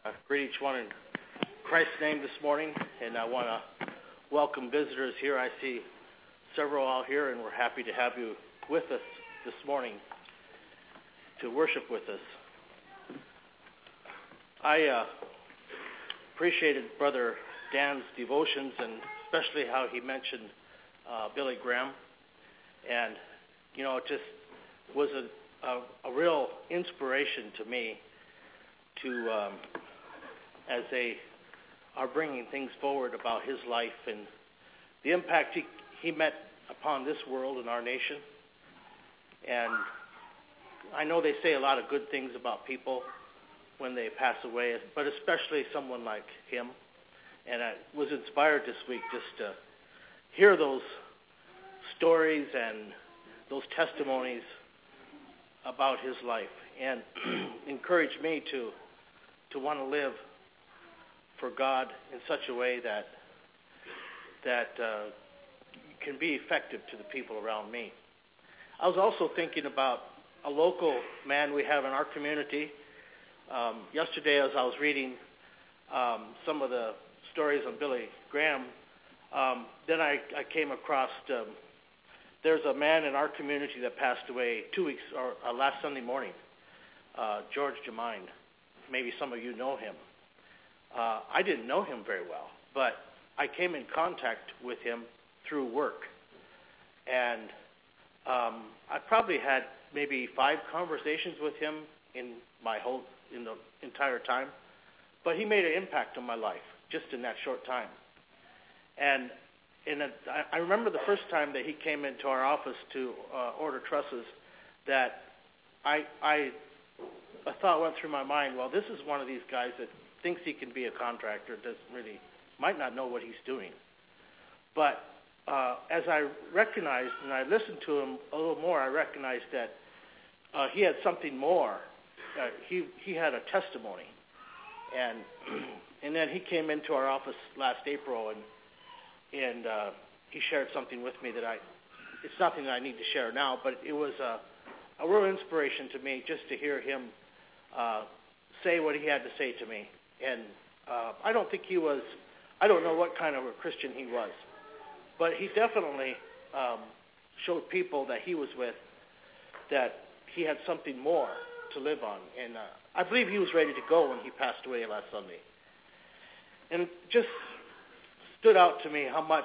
Greet each one in Christ's name this morning, and I want to welcome visitors here. I see several out here, and we're happy to have you with us this morning to worship with us. I appreciated Brother Dan's devotions, and especially how he mentioned Billy Graham, and it just was a real inspiration to me to as they are bringing things forward about his life and the impact he met upon this world and our nation. And I know they say a lot of good things about people when they pass away, but especially someone like him. And I was inspired this week just to hear those stories and those testimonies about his life, and encouraged me to want to live for God in such a way that can be effective to the people around me. I was also thinking about a local man we have in our community. Yesterday, as I was reading some of the stories on Billy Graham, then I came across there's a man in our community that passed away 2 weeks or last Sunday morning, George Jemine. Maybe some of you know him. I didn't know him very well, but I came in contact with him through work. And I probably had maybe 5 conversations with him in the entire time. But he made an impact on my life just in that short time. And I remember the first time that he came into our office to order trusses, that a thought went through my mind, well, this is one of these guys that thinks he can be a contractor, might not know what he's doing. But as I recognized, and I listened to him a little more, I recognized that he had something more. He had a testimony. And then he came into our office last April, and he shared something with me that it's nothing that I need to share now, but it was a real inspiration to me just to hear him say what he had to say to me. And I don't know what kind of a Christian he was, but he definitely showed people that he was with that he had something more to live on. And I believe he was ready to go when he passed away last Sunday. And it just stood out to me how much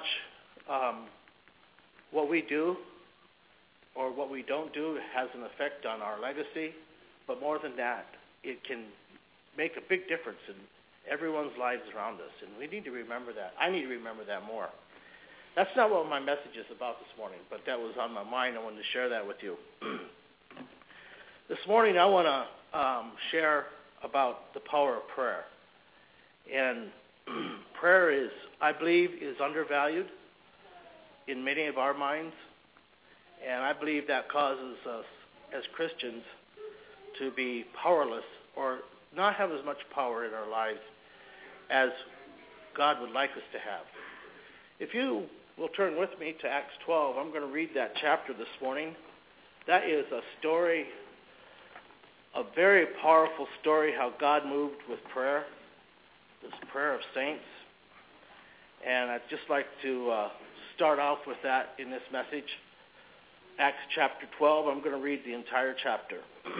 what we do or what we don't do has an effect on our legacy. But more than that, it can make a big difference in everyone's lives around us. And we need to remember that. I need to remember that more. That's not what my message is about this morning, but that was on my mind. I wanted to share that with you. This morning I want to share about the power of prayer. And prayer I believe, is undervalued in many of our minds. And I believe that causes us as Christians to be powerless or not have as much power in our lives as God would like us to have. If you will turn with me to Acts 12, I'm going to read that chapter this morning. That is a story, a very powerful story, how God moved with prayer, this prayer of saints. And I'd just like to start off with that in this message. Acts chapter 12, I'm going to read the entire chapter.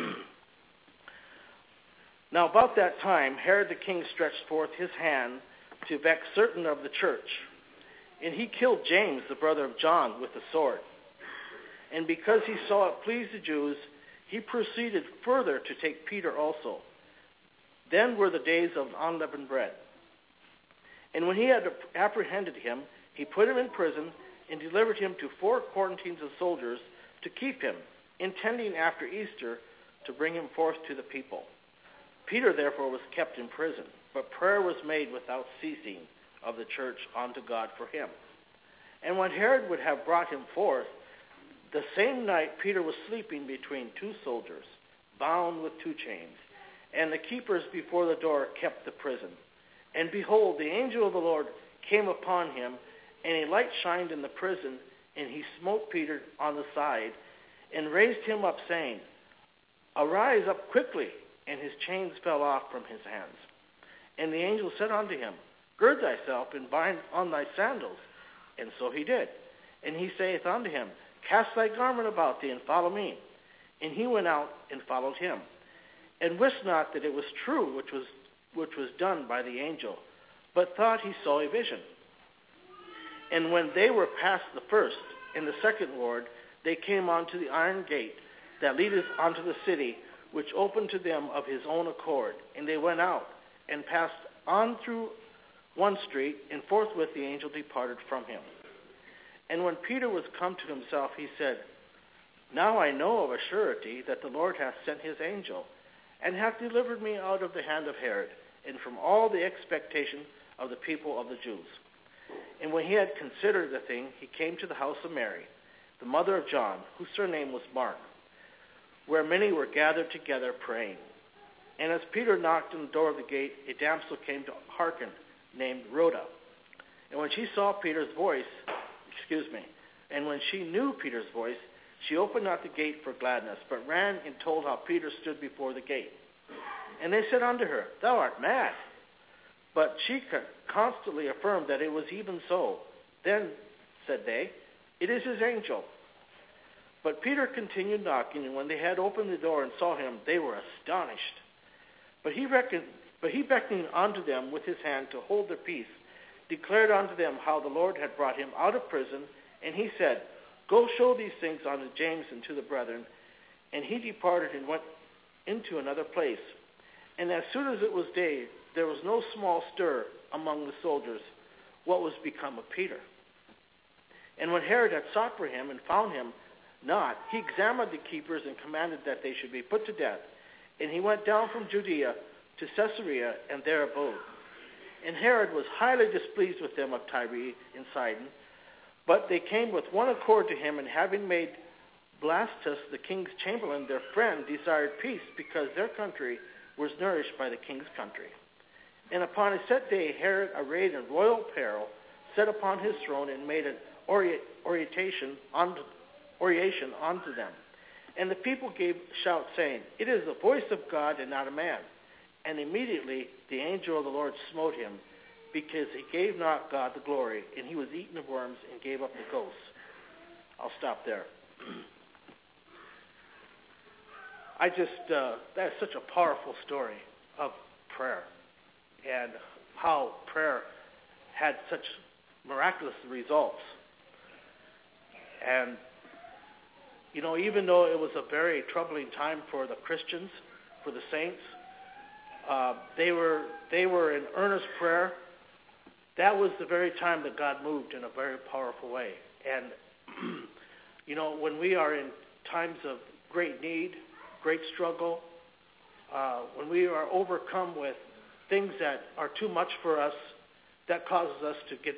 Now about that time, Herod the king stretched forth his hand to vex certain of the church, and he killed James, the brother of John, with the sword. And because he saw it pleased the Jews, he proceeded further to take Peter also. Then were the days of unleavened bread. And when he had apprehended him, he put him in prison and delivered him to 4 quarantines of soldiers to keep him, intending after Easter to bring him forth to the people. Peter therefore was kept in prison, but prayer was made without ceasing of the church unto God for him. And when Herod would have brought him forth, the same night Peter was sleeping between 2 soldiers, bound with 2 chains, and the keepers before the door kept the prison. And behold, the angel of the Lord came upon him, and a light shined in the prison, and he smote Peter on the side, and raised him up, saying, Arise up quickly. And his chains fell off from his hands. And the angel said unto him, Gird thyself, and bind on thy sandals. And so he did. And he saith unto him, Cast thy garment about thee, and follow me. And he went out and followed him, and wist not that it was true which was done by the angel, but thought he saw a vision. And when they were past the first and the second ward, they came unto the iron gate that leadeth unto the city, which opened to them of his own accord. And they went out, and passed on through one street, and forthwith the angel departed from him. And when Peter was come to himself, he said, Now I know of a surety that the Lord hath sent his angel, and hath delivered me out of the hand of Herod, and from all the expectation of the people of the Jews. And when he had considered the thing, he came to the house of Mary, the mother of John, whose surname was Mark, where many were gathered together praying. And as Peter knocked on the door of the gate, a damsel came to hearken, named Rhoda. And when she saw Peter's voice, and when she knew Peter's voice, she opened not the gate for gladness, but ran and told how Peter stood before the gate. And they said unto her, Thou art mad. But she constantly affirmed that it was even so. Then said they, It is his angel. But Peter continued knocking, and when they had opened the door and saw him, they were astonished. But he beckoning unto them with his hand to hold their peace, declared unto them how the Lord had brought him out of prison. And he said, Go show these things unto James and to the brethren. And he departed and went into another place. And as soon as it was day, there was no small stir among the soldiers what was become of Peter. And when Herod had sought for him and found him not, he examined the keepers and commanded that they should be put to death. And he went down from Judea to Caesarea, and there abode. And Herod was highly displeased with them of Tyre and Sidon, but they came with one accord to him, and having made Blastus the king's chamberlain their friend, desired peace, because their country was nourished by the king's country. And upon a set day Herod, arrayed in royal apparel, sat upon his throne, and made an oration unto them. And the people gave shout, saying, It is the voice of God, and not a man. And immediately the angel of the Lord smote him, because he gave not God the glory, and he was eaten of worms, and gave up the ghost. I'll stop there. That's such a powerful story of prayer, and how prayer had such miraculous results. And, even though it was a very troubling time for the Christians, for the saints, they were in earnest prayer. That was the very time that God moved in a very powerful way. And, when we are in times of great need, great struggle, when we are overcome with things that are too much for us, that causes us to get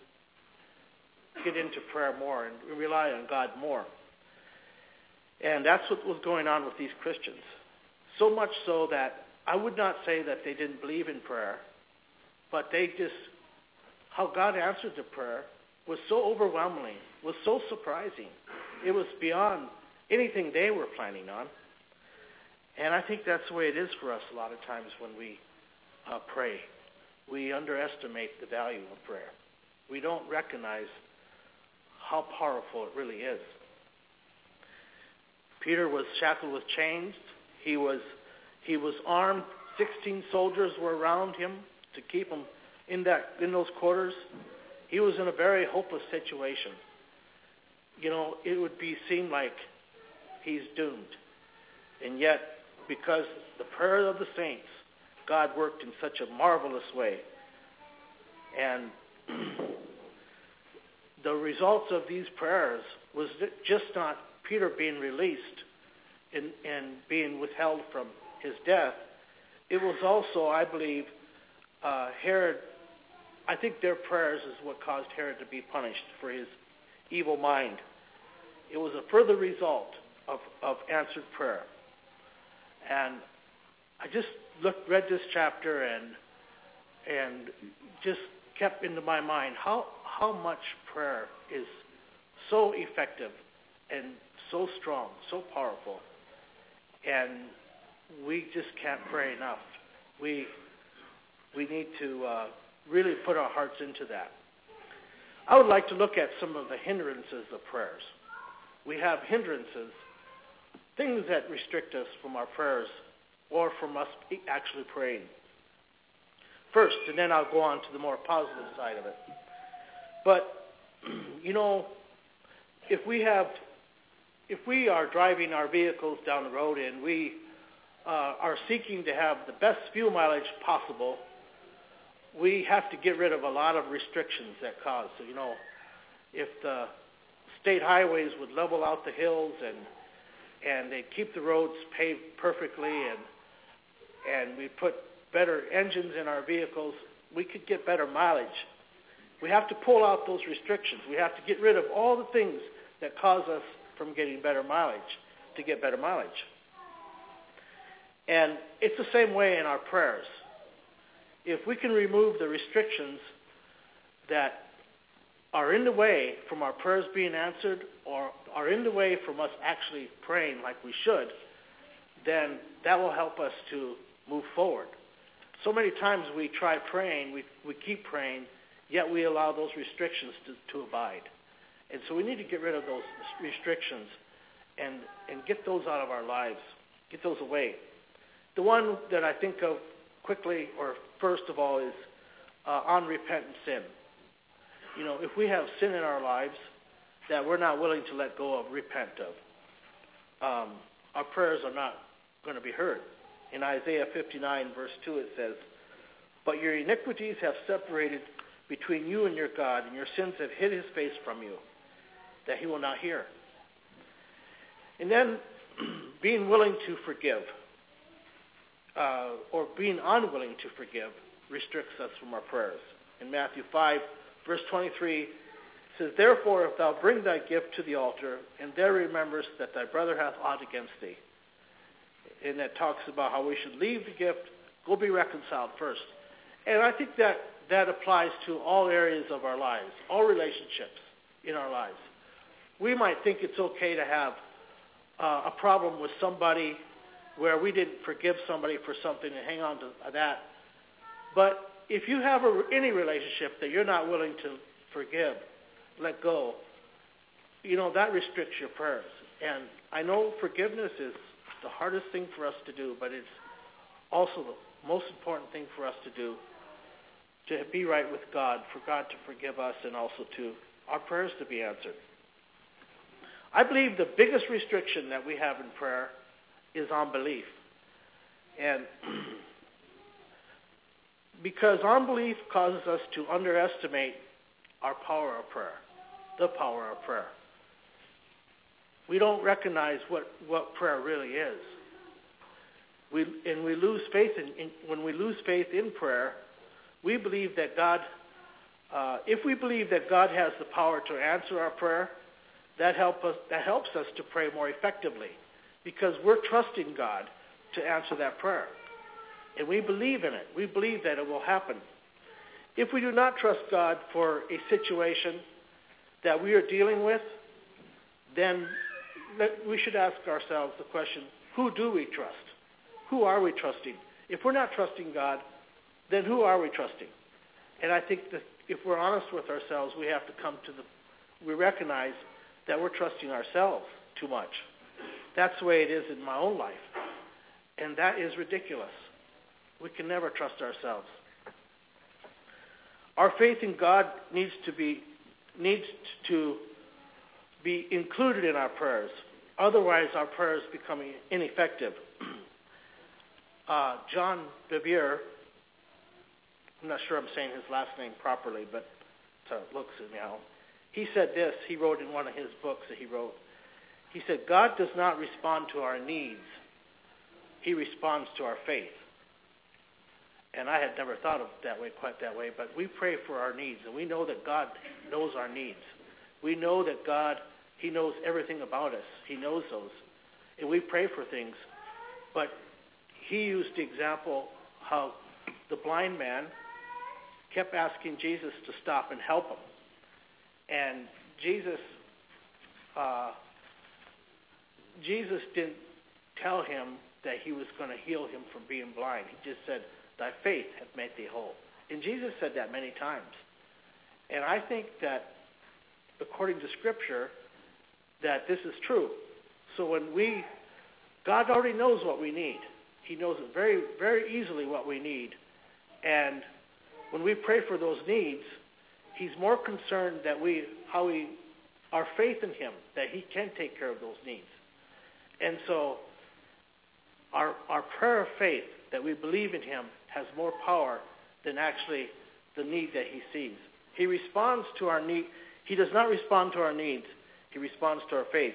into prayer more and rely on God more. And that's what was going on with these Christians. So much so that I would not say that they didn't believe in prayer, but how God answered the prayer was so overwhelming, was so surprising. It was beyond anything they were planning on. And I think that's the way it is for us a lot of times when we pray. We underestimate the value of prayer. We don't recognize how powerful it really is. Peter was shackled with chains. He was armed. 16 soldiers were around him to keep him in those quarters. He was in a very hopeless situation. It would seem like he's doomed. And yet, because the prayer of the saints, God worked in such a marvelous way. And the results of these prayers was just not Peter being released and being withheld from his death. It was also, I believe, Herod. I think their prayers is what caused Herod to be punished for his evil mind. It was a further result of answered prayer. And I just read this chapter and just kept into my mind how much prayer is so effective and so strong, so powerful. And we just can't pray enough. We we need to really put our hearts into that. I would like to look at some of the hindrances of prayers. We have hindrances, things that restrict us from our prayers or from us actually praying. First, and then I'll go on to the more positive side of it. But, if we are driving our vehicles down the road and we are seeking to have the best fuel mileage possible, we have to get rid of a lot of restrictions that cause. So, if the state highways would level out the hills and they keep the roads paved perfectly and we put better engines in our vehicles, we could get better mileage. We have to pull out those restrictions. We have to get rid of all the things that cause us from getting better mileage, to get better mileage. And it's the same way in our prayers. If we can remove the restrictions that are in the way from our prayers being answered or are in the way from us actually praying like we should, then that will help us to move forward. So many times we try praying, we keep praying, yet we allow those restrictions to abide. And so we need to get rid of those restrictions and get those out of our lives, get those away. The one that I think of quickly, or first of all, is unrepentant sin. If we have sin in our lives that we're not willing to let go of, repent of, our prayers are not going to be heard. In Isaiah 59, verse 2, it says, "But your iniquities have separated between you and your God, and your sins have hid his face from you, that he will not hear." And then being willing to forgive, or being unwilling to forgive, restricts us from our prayers. In Matthew 5, verse 23, it says, "Therefore, if thou bring thy gift to the altar, and there rememberest that thy brother hath aught against thee," and that talks about how we should leave the gift, go be reconciled first. And I think that applies to all areas of our lives, all relationships in our lives. We might think it's okay to have a problem with somebody where we didn't forgive somebody for something and hang on to that. But if you have any relationship that you're not willing to forgive, let go, that restricts your prayers. And I know forgiveness is the hardest thing for us to do, but it's also the most important thing for us to do, to be right with God, for God to forgive us, and also to our prayers to be answered. I believe the biggest restriction that we have in prayer is unbelief. And because unbelief causes us to underestimate our power of prayer, the power of prayer. We don't recognize what prayer really is. We lose faith when we lose faith in prayer. We believe that God, if we believe that God has the power to answer our prayer, that helps us to pray more effectively, because we're trusting God to answer that prayer. And we believe in it. We believe that it will happen. If we do not trust God for a situation that we are dealing with, then we should ask ourselves the question, who do we trust? Who are we trusting? If we're not trusting God, then who are we trusting? And I think that if we're honest with ourselves, we have to we recognize that we're trusting ourselves too much. That's the way it is in my own life. And that is ridiculous. We can never trust ourselves. Our faith in God needs to be included in our prayers. Otherwise, our prayers become ineffective. John Bevere, I'm not sure I'm saying his last name properly, but it looks anyhow. He said this, he wrote in one of his books that he wrote. He said, "God does not respond to our needs. He responds to our faith." And I had never thought of it quite that way, but we pray for our needs, and we know that God knows our needs. We know that God, he knows everything about us. He knows those. And we pray for things. But he used the example how the blind man kept asking Jesus to stop and help him. And Jesus didn't tell him that he was going to heal him from being blind. He just said, thy faith hath made thee whole. And Jesus said that many times. And I think that, according to Scripture, that this is true. So God already knows what we need. He knows it very, very easily what we need. And when we pray for those needs, he's more concerned that our faith in him, that he can take care of those needs. And so our prayer of faith, that we believe in him, has more power than actually the need that he sees. He responds to our need. He does not respond to our needs. He responds to our faith.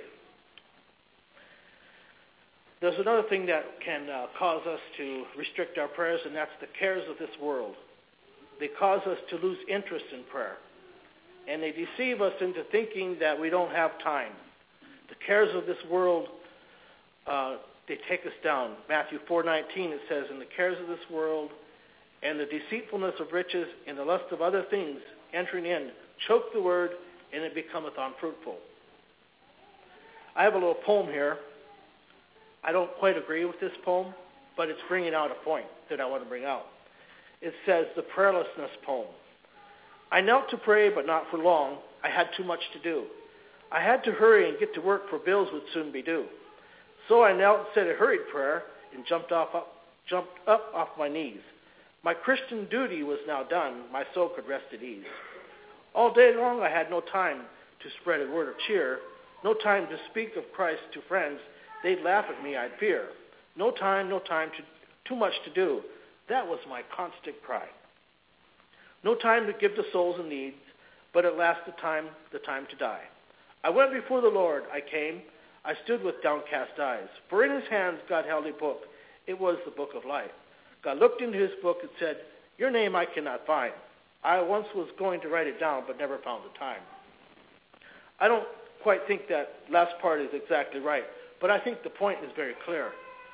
There's another thing that can cause us to restrict our prayers, and that's the cares of this world. They cause us to lose interest in prayer. And they deceive us into thinking that we don't have time. The cares of this world, they take us down. Matthew 4:19, it says, "And the cares of this world and the deceitfulness of riches and the lust of other things entering in choke the word, and it becometh unfruitful." I have a little poem here. I don't quite agree with this poem, but it's bringing out a point that I want to bring out. It says, "The Prayerlessness Poem. I knelt to pray, but not for long. I had too much to do. I had to hurry and get to work, for bills would soon be due. So I knelt and said a hurried prayer and jumped up off my knees. My Christian duty was now done. My soul could rest at ease. All day long I had no time to spread a word of cheer, no time to speak of Christ to friends. They'd laugh at me, I'd fear. No time, too much to do. That was my constant cry. No time to give to souls in need, but at last the time to die. I went before the Lord, I came. I stood with downcast eyes. For in his hands God held a book. It was the book of life. God looked into his book and said, your name I cannot find. I once was going to write it down, but never found the time. I don't quite think that last part is exactly right, but I think the point is very clear,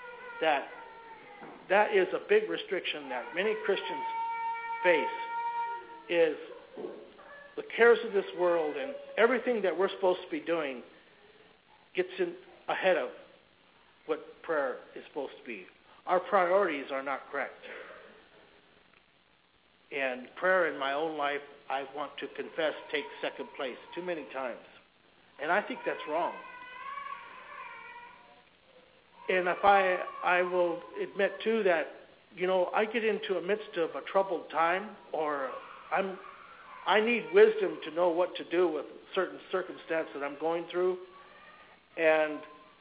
that is a big restriction that many Christians face, is the cares of this world and everything that we're supposed to be doing gets in ahead of what prayer is supposed to be. Our priorities are not correct. And prayer in my own life, I want to confess, takes second place too many times. And I think that's wrong. And if I will admit too that, I get into a midst of a troubled time, or I need wisdom to know what to do with certain circumstance that I'm going through. And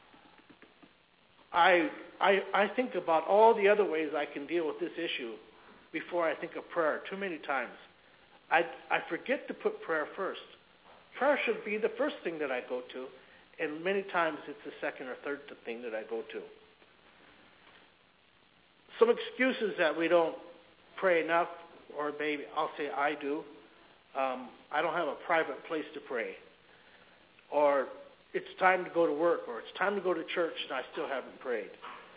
I think about all the other ways I can deal with this issue before I think of prayer too many times. I forget to put prayer first. Prayer should be the first thing that I go to, and many times it's the second or third thing that I go to. Some excuses that we don't pray enough, or maybe I'll say I do. I don't have a private place to pray. Or it's time to go to work, or it's time to go to church and I still haven't prayed.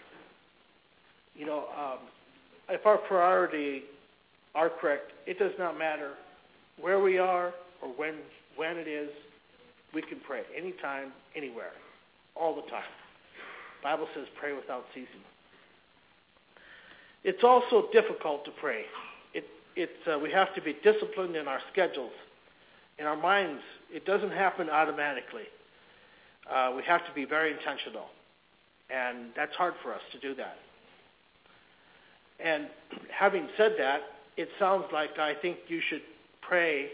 If our priorities are correct, it does not matter where we are or when it is, we can pray anytime, anywhere, all the time. The Bible says pray without ceasing. It's also difficult to pray. We have to be disciplined in our schedules, in our minds. It doesn't happen automatically. We have to be very intentional, and that's hard for us to do that. And having said that, it sounds like I think you should pray.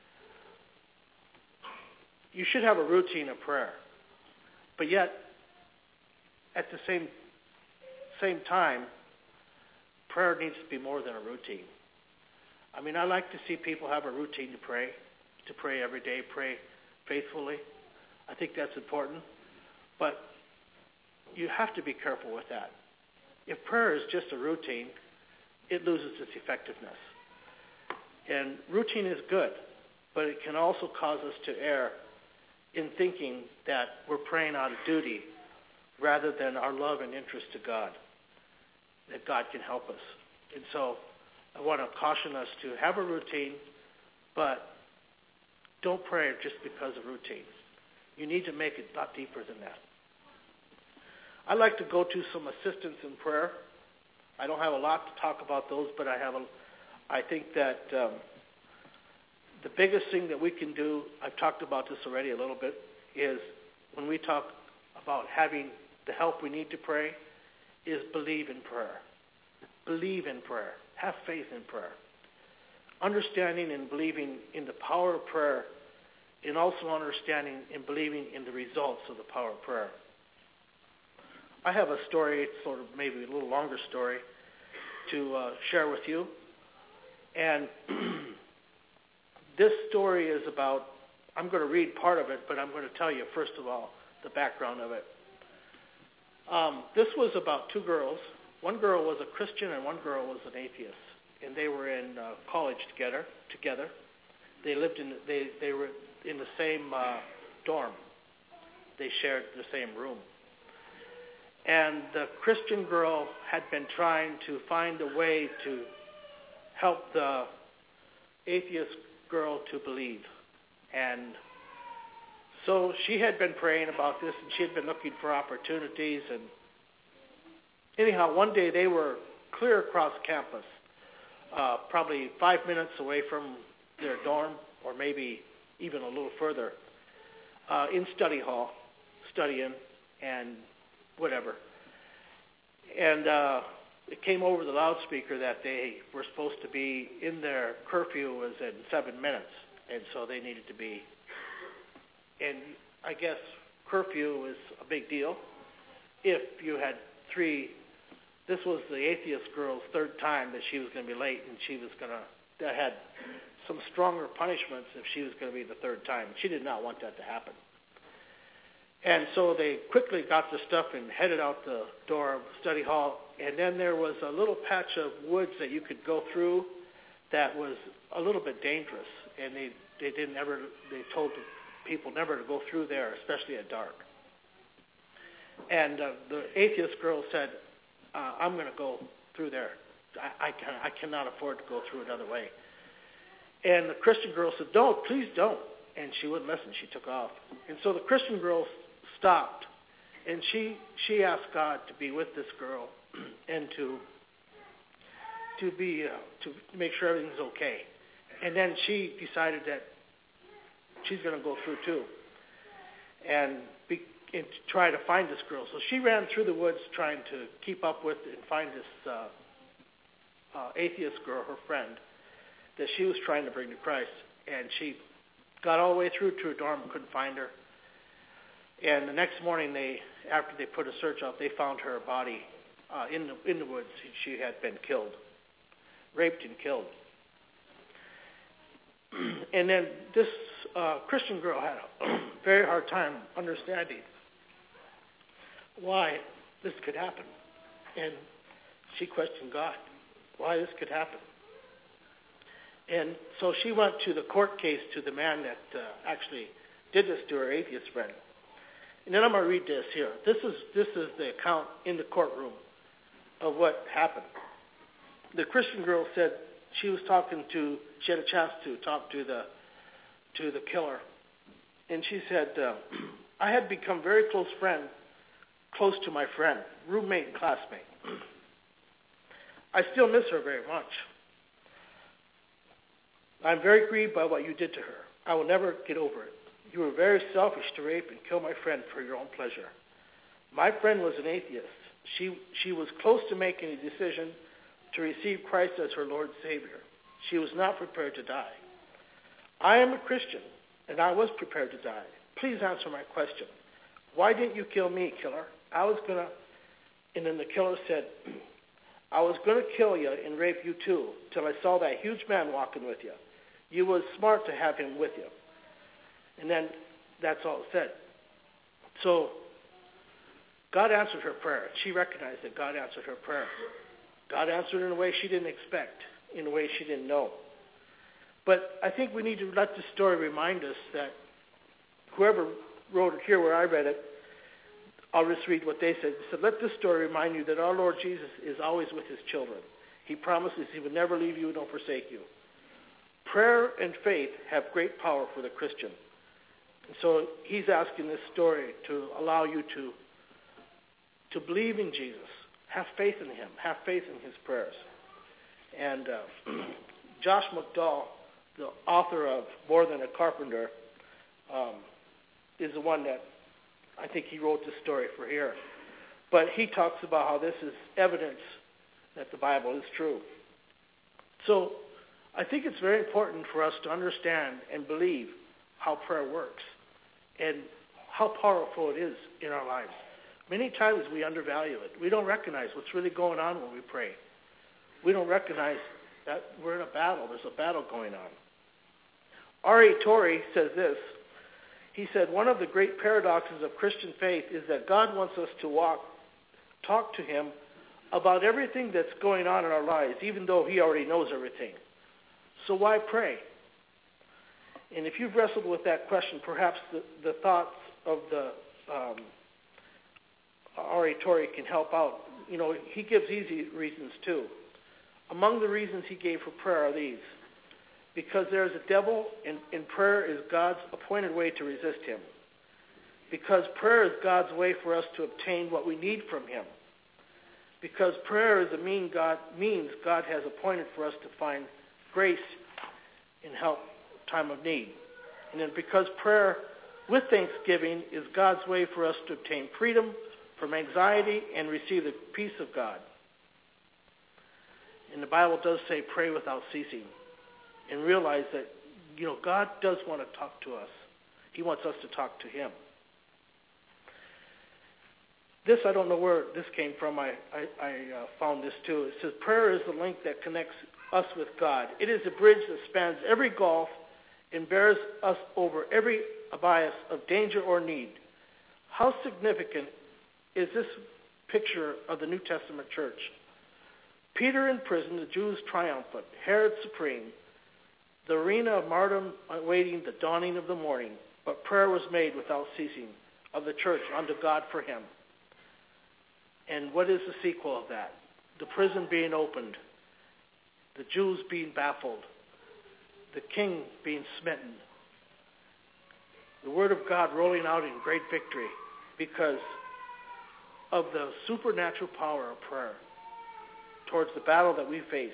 You should have a routine of prayer, but yet at the same time, prayer needs to be more than a routine. I mean, I like to see people have a routine to pray every day, pray faithfully. I think that's important, but you have to be careful with that. If prayer is just a routine, it loses its effectiveness. And routine is good, but it can also cause us to err in thinking that we're praying out of duty rather than our love and interest to God, that God can help us. And so I want to caution us to have a routine, but don't pray just because of routine. You need to make it a lot deeper than that. I'd like to go to some assistance in prayer. I don't have a lot to talk about those, but I think that the biggest thing that we can do, I've talked about this already a little bit, is when we talk about having the help we need to pray, is believe in prayer. Believe in prayer. Have faith in prayer. Understanding and believing in the power of prayer, and also understanding and believing in the results of the power of prayer. I have a story, it's sort of maybe a little longer story, to share with you. And this story is about, I'm going to read part of it, but I'm going to tell you, first of all, the background of it. This was about two girls. One girl was a Christian and one girl was an atheist. And they were in college together. They lived they were in the same dorm. They shared the same room. And the Christian girl had been trying to find a way to help the atheist girl to believe. And so she had been praying about this, and she had been looking for opportunities. And anyhow, one day they were clear across campus, probably 5 minutes away from their dorm, or maybe even a little further, in study hall, studying and whatever. And it came over the loudspeaker that they were supposed to be in their curfew was in 7 minutes, and so they needed to be. And I guess curfew is a big deal. If you had this was the atheist girl's third time that she was going to be late, and that had some stronger punishments if she was going to be the third time. She did not want that to happen. And so they quickly got their stuff and headed out the door of study hall. And then there was a little patch of woods that you could go through that was a little bit dangerous. And they told people never to go through there, especially at dark. And the atheist girl said, I'm going to go through there. I cannot afford to go through another way. And the Christian girl said, don't, please don't. And she wouldn't listen. She took off. And so the Christian girl stopped, and she asked God to be with this girl and to make sure everything's okay. And then she decided that she's going to go through too, and try to find this girl. So she ran through the woods trying to keep up with and find this atheist girl, her friend, that she was trying to bring to Christ. And she got all the way through to her dorm and couldn't find her. And the next morning, after they put a search out, they found her body in the woods. She had been killed, raped and killed. And then this Christian girl had a very hard time understanding why this could happen. And she questioned God, why this could happen. And so she went to the court case to the man that actually did this to her atheist friend. And then I'm going to read this here. This is the account in the courtroom of what happened. The Christian girl said she had a chance to talk to the killer. And she said, I had become very close to my friend, roommate and classmate. I still miss her very much. I'm very grieved by what you did to her. I will never get over it. You were very selfish to rape and kill my friend for your own pleasure. My friend was an atheist. She was close to making a decision to receive Christ as her Lord and Savior. She was not prepared to die. I am a Christian, and I was prepared to die. Please answer my question. Why didn't you kill me, killer? And then the killer said, I was going to kill you and rape you too, till I saw that huge man walking with you. You was smart to have him with you. And then that's all it said. So God answered her prayer. She recognized that God answered her prayer. God answered in a way she didn't expect, in a way she didn't know. But I think we need to let this story remind us that whoever wrote it here where I read it, I'll just read what they said. They said, let this story remind you that our Lord Jesus is always with his children. He promises he would never leave you nor forsake you. Prayer and faith have great power for the Christian. And so he's asking this story to allow you to believe in Jesus, Have faith in him. Have faith in his prayers. And Josh McDowell, the author of More Than a Carpenter, is the one that I think he wrote this story for here. But he talks about how this is evidence that the Bible is true. So I think it's very important for us to understand and believe how prayer works and how powerful it is in our lives. Many times we undervalue it. We don't recognize what's really going on when we pray. We don't recognize that we're in a battle. There's a battle going on. R.A. Torrey says this. He said, one of the great paradoxes of Christian faith is that God wants us to talk to him about everything that's going on in our lives, even though he already knows everything. So why pray? And if you've wrestled with that question, perhaps the thoughts of the R.A. Torrey can help out. You know, he gives easy reasons too. Among the reasons he gave for prayer are these. Because there is a devil, and prayer is God's appointed way to resist him. Because prayer is God's way for us to obtain what we need from him. Because prayer is a means God has appointed for us to find grace in help time of need. And then because prayer with thanksgiving is God's way for us to obtain freedom from anxiety and receive the peace of God. And the Bible does say pray without ceasing. And realize that, you know, God does want to talk to us. He wants us to talk to him. This, I don't know where this came from. I found this too. It says prayer is the link that connects us with God. It is a bridge that spans every gulf and bears us over every abyss of danger or need. How significant is this picture of the New Testament church? Peter in prison, the Jews triumphant, Herod supreme, the arena of martyrdom awaiting the dawning of the morning, but prayer was made without ceasing of the church unto God for him. And what is the sequel of that? The prison being opened, the Jews being baffled, the king being smitten, the word of God rolling out in great victory because of the supernatural power of prayer towards the battle that we face.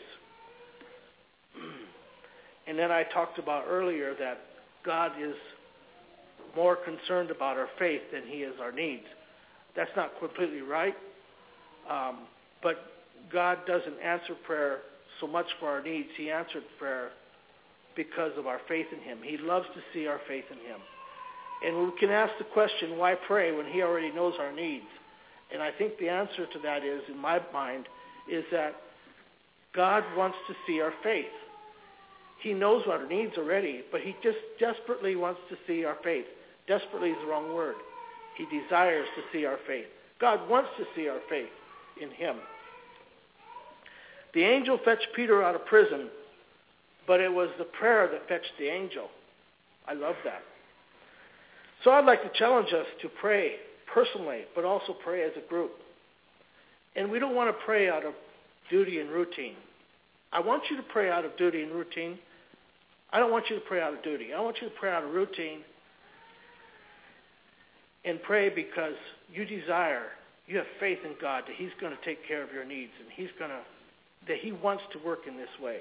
And then I talked about earlier that God is more concerned about our faith than he is our needs. That's not completely right, but God doesn't answer prayer so much for our needs. He answered prayer because of our faith in him. He loves to see our faith in him. And we can ask the question, why pray when he already knows our needs? And I think the answer to that is, in my mind, is that God wants to see our faith. He knows what our needs already, but he just desperately wants to see our faith. Desperately is the wrong word. He desires to see our faith. God wants to see our faith in him. The angel fetched Peter out of prison, but it was the prayer that fetched the angel. I love that. So I'd like to challenge us to pray personally, but also pray as a group. And we don't want to pray out of duty and routine. I want you to pray out of duty and routine. I don't want you to pray out of duty. I want you to pray out of routine and pray because you have faith in God that he's going to take care of your needs and that he wants to work in this way.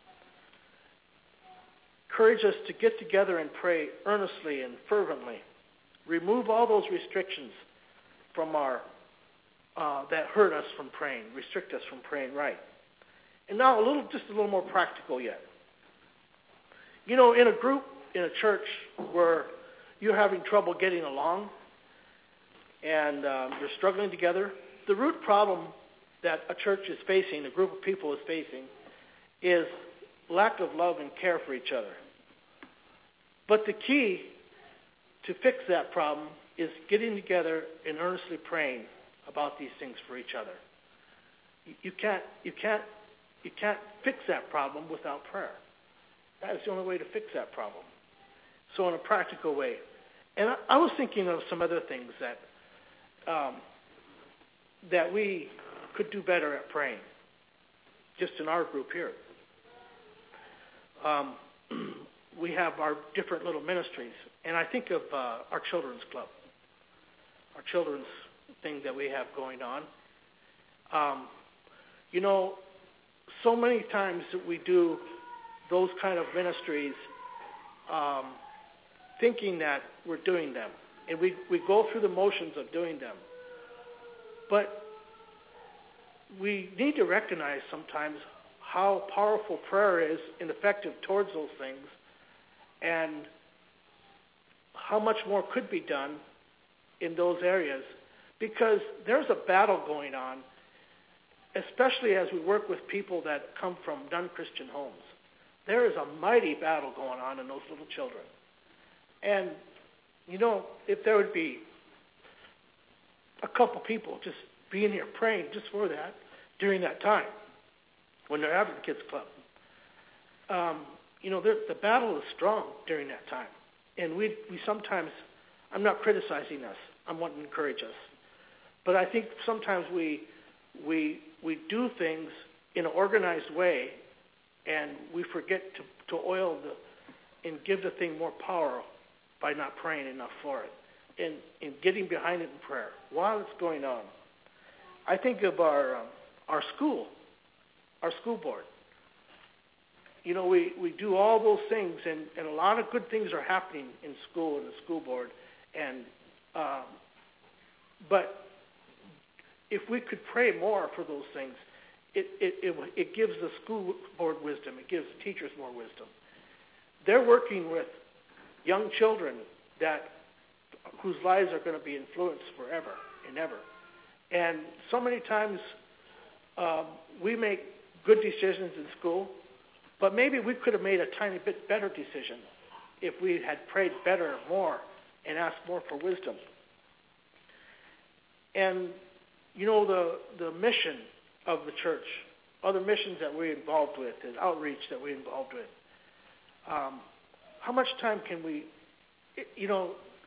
Encourage us to get together and pray earnestly and fervently. Remove all those restrictions from that hurt us from praying, restrict us from praying right. And now just a little more practical yet. You know, in a group, in a church where you're having trouble getting along and you're struggling together, the root problem that a church is facing, a group of people is facing, is lack of love and care for each other. But the key to fix that problem is getting together and earnestly praying about these things for each other. You can't fix that problem without prayer. That is the only way to fix that problem. So in a practical way. And I was thinking of some other things that we could do better at praying, just in our group here. We have our different little ministries, and I think of our children's club, our children's thing that we have going on. You know, so many times that we do those kind of ministries thinking that we're doing them. And we go through the motions of doing them. But we need to recognize sometimes how powerful prayer is and effective towards those things, and how much more could be done in those areas, because there's a battle going on, especially as we work with people that come from non-Christian homes. There is a mighty battle going on in those little children. And, you know, if there would be a couple people just being here praying just for that during that time when they're having kids club, you know, the battle is strong during that time. And we sometimes, I'm not criticizing us, I'm wanting to encourage us. But I think sometimes we do things in an organized way, and we forget to oil and give the thing more power by not praying enough for it and getting behind it in prayer while it's going on. I think of our school board. You know, we do all those things, and a lot of good things are happening in school and the school board. And but if we could pray more for those things, it gives the school board wisdom. It gives the teachers more wisdom. They're working with young children whose lives are going to be influenced forever and ever. And so many times we make good decisions in school, but maybe we could have made a tiny bit better decision if we had prayed better, more, and asked more for wisdom. And, you know, the mission of the church, other missions that we're involved with, and outreach that we're involved with, how much time can we, you know,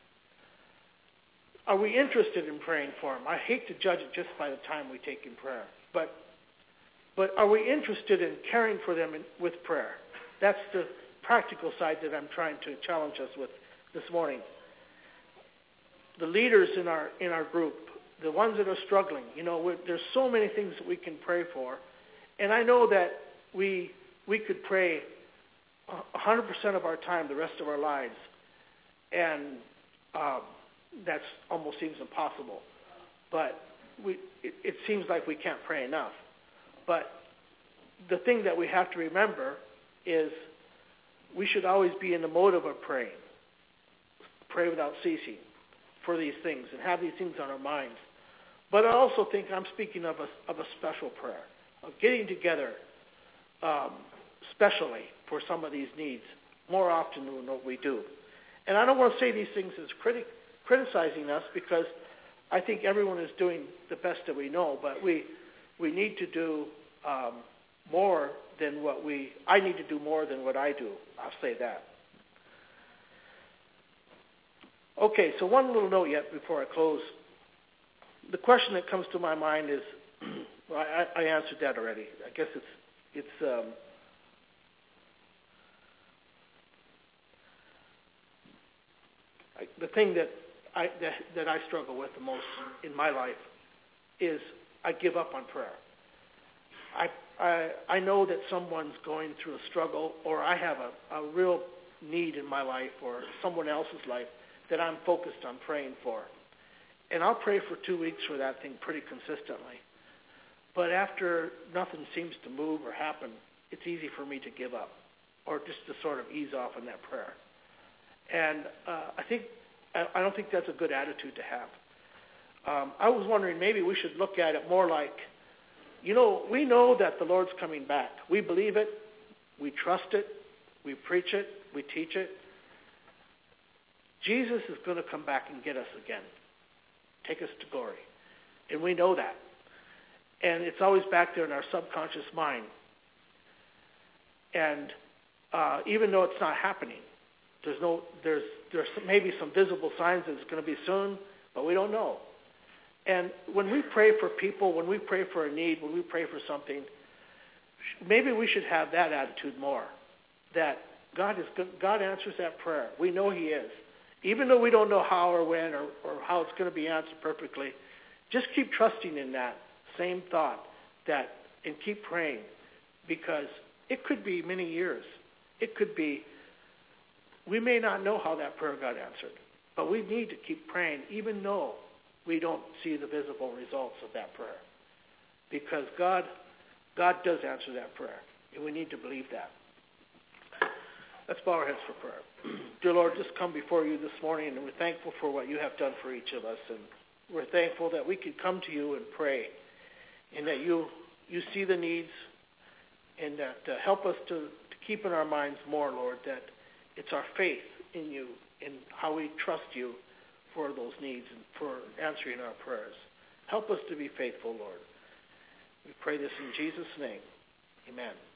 are we interested in praying for them? I hate to judge it just by the time we take in prayer, but are we interested in caring for them with prayer? That's the practical side that I'm trying to challenge us with this morning. The leaders in our group, the ones that are struggling, you know, there's so many things that we can pray for, and I know that we could pray 100% of our time, the rest of our lives, and that almost seems impossible. But it seems like we can't pray enough. But the thing that we have to remember is we should always be in the motive of praying. Pray without ceasing for these things and have these things on our minds. But I also think I'm speaking of a special prayer, of getting together specially for some of these needs more often than what we do. And I don't want to say these things as criticizing us, because I think everyone is doing the best that we know, but we need to do more than I need to do more than what I do. I'll say that. Okay, so one little note yet before I close. The question that comes to my mind is, well, I answered that already. I guess it's the thing that I struggle with the most in my life is I give up on prayer. I know that someone's going through a struggle, or I have a real need in my life or someone else's life that I'm focused on praying for. And I'll pray for 2 weeks for that thing pretty consistently. But after nothing seems to move or happen, it's easy for me to give up or just to sort of ease off on that prayer. And I don't think that's a good attitude to have. I was wondering, maybe we should look at it more like, you know, we know that the Lord's coming back. We believe it. We trust it. We preach it. We teach it. Jesus is going to come back and get us again, take us to glory. And we know that. And it's always back there in our subconscious mind. And even though it's not happening, there's maybe some visible signs that it's going to be soon, but we don't know. And when we pray for people, when we pray for a need, when we pray for something, maybe we should have that attitude more, that God answers that prayer. We know He is. Even though we don't know how or when or how it's going to be answered perfectly, just keep trusting in that same thought and keep praying, because it could be many years. It could be, we may not know how that prayer got answered, but we need to keep praying even though we don't see the visible results of that prayer. Because God does answer that prayer, and we need to believe that. Let's bow our heads for prayer. Dear Lord, just come before you this morning, and we're thankful for what you have done for each of us. And we're thankful that we could come to you and pray, and that you see the needs, and that help us to keep in our minds more, Lord, that it's our faith in you and how we trust you for those needs and for answering our prayers. Help us to be faithful, Lord. We pray this in Jesus' name. Amen.